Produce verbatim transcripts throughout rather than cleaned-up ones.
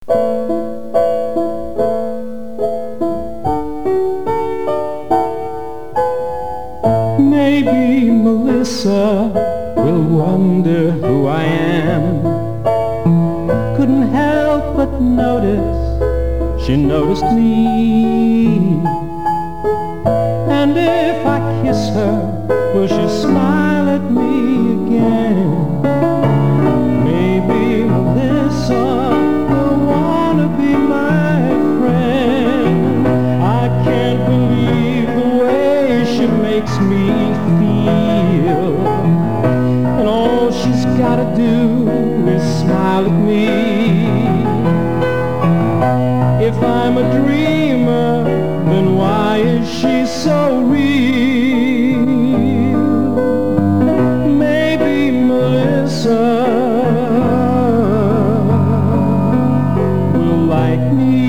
Maybe Melissa will wonder who I am. Couldn't help but notice she noticed me. And if I kiss her, will she smile at me again? Maybe Melissa will wanna be my friend. I can't believe the way she makes me feel, and all she's gotta do is smile at me. If I'm a dreamer, then why is she so real? Maybe Melissa will like me.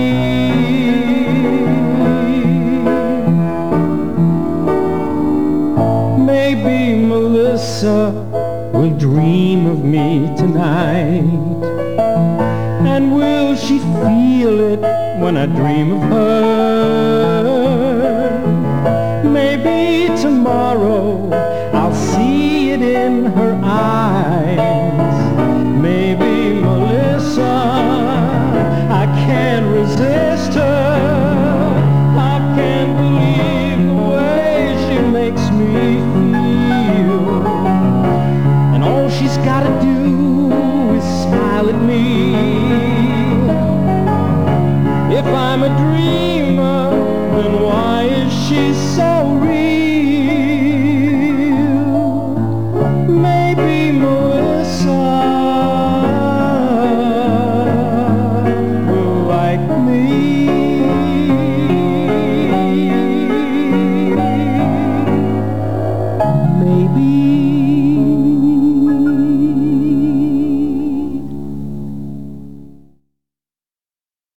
Maybe Melissa will dream of me tonight. And will she feel it when I dream of her? Maybe tomorrow I'll see it in her eyes. Maybe Melissa, I can't resist her. I can't believe the way she makes me feel, and all she's gotta do is smile at me. If I'm a dreamer, then why is she so